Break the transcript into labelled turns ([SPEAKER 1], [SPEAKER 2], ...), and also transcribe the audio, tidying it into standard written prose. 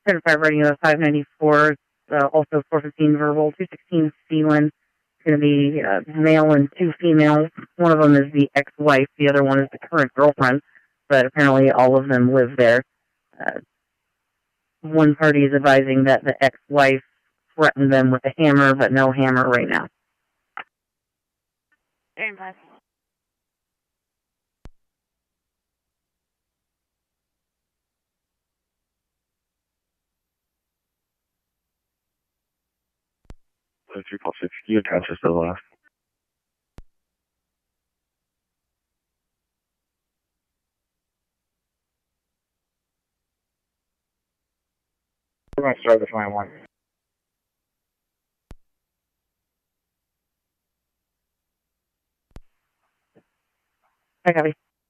[SPEAKER 1] 10-5 writing of 594, also 415 verbal, 216 Sealand. It's going to be male and 2 females. One of them is the ex-wife, the other one is the current girlfriend, but apparently all of them live there. One party is advising that the ex-wife threatened them with a hammer, but no hammer right now.
[SPEAKER 2] Very fast.
[SPEAKER 3] So 346, you attach us to the left.
[SPEAKER 4] We're going to start the 21.
[SPEAKER 1] I copy.